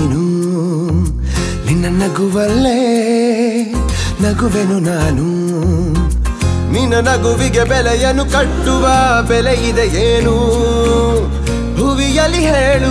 ನೀನು ನಿನ್ನ ನಗುವಲ್ಲೇ ನಗುವೆನು ನಾನು ನಿನ್ನ ನಗುವಿಗೆ ಬೆಲೆಯನ್ನು ಕಟ್ಟುವ ಬೆಲೆ ಇದೆ ಏನು ಹುವಿಯಲ್ಲಿ ಹೇಳು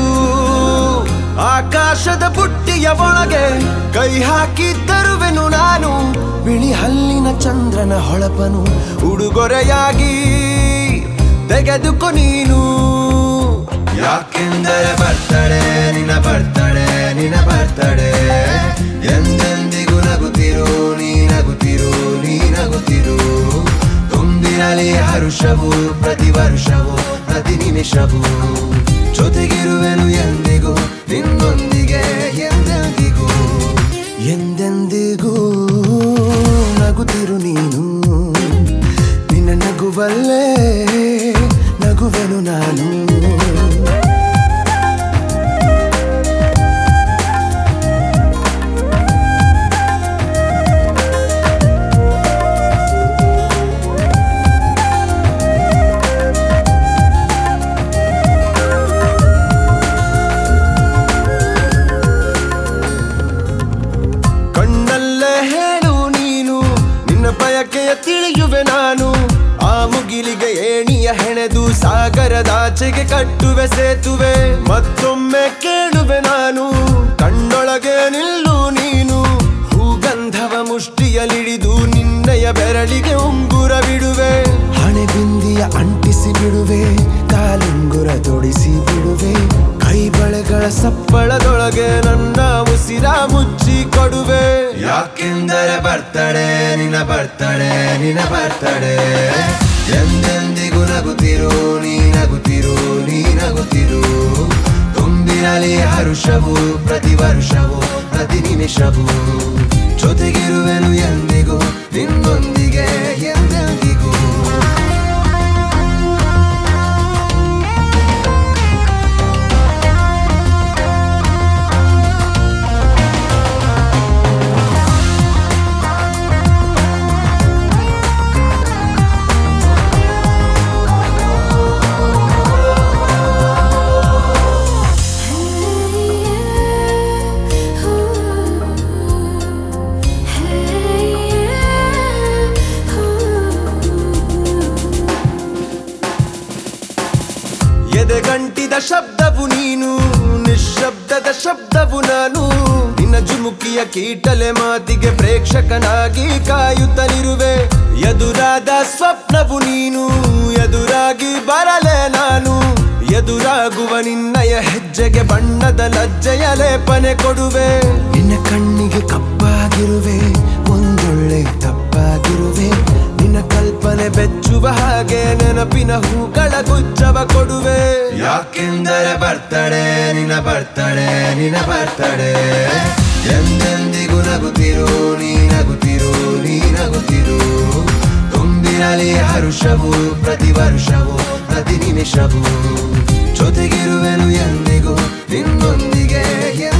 ಆಕಾಶದ ಬುಟ್ಟಿಯ ಒಳಗೆ ಕೈ ಹಾಕಿ ತರುವೆನು ನಾನು ಬಿಳಿ ಹಲ್ಲಿನ ಚಂದ್ರನ ಹೊಳಪನು ಉಡುಗೊರೆಯಾಗಿ ತೆಗೆದುಕೊ ನೀನು ಯಾಕೆಂದರೆ ಬರ್ತಡೆ ನಿನ್ನ ಬರ್ತಡೆ ನಿನ್ನ ಬರ್ತಡೆ ಎಂದೆಂದಿಗೂ ನಗುತ್ತಿರು ನೀ ನಗುತ್ತಿರು ನೀ ನಗುತ್ತಿರು ತುಂಬಿರಲಿ ಹರುಷವು ಪ್ರತಿ ವರ್ಷವೂ ಪ್ರತಿ ನಿಮಿಷವೂ ಜೊತೆಗಿರುವೆನು ಎಂದಿಗೂ ನಿನ್ನೊಂದಿಗೆ ಎಂದೆಂದಿಗೂ ಎಂದೆಂದಿಗೂ ನಗುತ್ತಿರು ನೀನು ನಿನ್ನ ನಗುವಲ್ಲೇ ನಗುವೆನು ನಾನು ಬಯಕೆಯ ತಿಳಿಯುವೆ ನಾನು ಆ ಮುಗಿಲಿಗೆ ಏಣಿಯ ಹೆಣೆದು ಸಾಗರದಾಚೆಗೆ ಕಟ್ಟುವೆ ಸೇತುವೆ ಮತ್ತೊಮ್ಮೆ ಕೇಳುವೆ ನಾನು ಕಣ್ಣೊಳಗೆ ನಿಲ್ಲು ನೀನು ಹೂಗಂಧವ ಮುಷ್ಟಿಯಲಿಡಿದು ನಿನ್ನಯ ಬೆರಳಿಗೆ ಉಂಗುರ ಬಿಡುವೆ ಹಣೆ ಬಿಂದಿಯ ಅಂಟಿಸಿ ಬಿಡುವೆ ಕಾಲುಂಗುರ ತೊಡಿಸಿ ಬಿಡುವೆ ಕೈ ಬಳೆಗಳ ಸಪ್ಪಳದೊಳಗೆ ನನ್ನ ಉಸಿರ ಮುಚ್ಚಿ ಕೊಡುವೆ ಯಾಕೆಂದರೆ ಬರ್ತಡೆ ನಿನ್ನ ಬರ್ತಡೆ ನಿನ್ನ ಬರ್ತಡೆ ಎಂದೆಂದಿಗೂ ನಗುತ್ತಿರು ನೀ ನಗುತ್ತಿರು ನೀ ನಗುತ್ತಿರು ತುಂಬಿರಲಿ ಹರುಷವು ಪ್ರತಿ ವರ್ಷವೂ ಪ್ರತಿ ನಿಮಿಷವೂ ಜೊತೆಗಿರುವೆನು ಎಂದಿಗೂ ನಿನ್ನೊಂದಿಗೆ ಎಂದೆಂದಿಗೂ ಎದೆಗಂಟಿದ ಶಬ್ದವು ನೀನು ನಿಶ್ಶಬ್ದದ ಶಬ್ದವು ನಾನು ನಿನ್ನ ಜುಮುಕಿಯ ಕೀಟಲೆ ಮಾತಿಗೆ ಪ್ರೇಕ್ಷಕನಾಗಿ ಕಾಯುತ್ತಲಿರುವೆ ಎದುರಾದ ಸ್ವಪ್ನವು ನೀನು ಎದುರಾಗಿ ಬರಲೇ ನಾನು ಎದುರಾಗುವ ನಿನ್ನಯ ಹೆಜ್ಜೆಗೆ ಬಣ್ಣದ ಲಜ್ಜೆಯ ಲೇಪನೆ ಕೊಡುವೆ ನಿನ್ನ ಕಣ್ಣಿಗೆ ಕಪ್ಪಾಗಿರುವೆ ಒಂದೊಳ್ಳೆ ತಪ್ಪಾಗಿರುವೆ ನಿನ್ನ ಕಲ್ಪನೆ ಬೆಚ್ಚುವ ಹಾಗೆ ನೆನಪಿನ ಹೂಗಳ ಗುಚ್ಛವ ಕೊಡುವೆ ಯಾಕೆಂದರೆ ಬರ್ತಡೆ ನಿನ್ನ ಬರ್ತಡೆ ನಿನ್ನ ಬರ್ತಡೆ ಎಂದೆಂದಿಗೂ ನಗುತ್ತಿರು ನೀ ನಗುತ್ತಿರು ನೀ ನಗುತ್ತಿರು ತುಂಬಿರಲಿ ಹರುಷವು ಪ್ರತಿ ವರ್ಷವೂ ಪ್ರತಿ ನಿಮಿಷವೂ ಜೊತೆಗಿರುವೆನು ಎಂದಿಗೂ ನಿನ್ನೊಂದಿಗೆ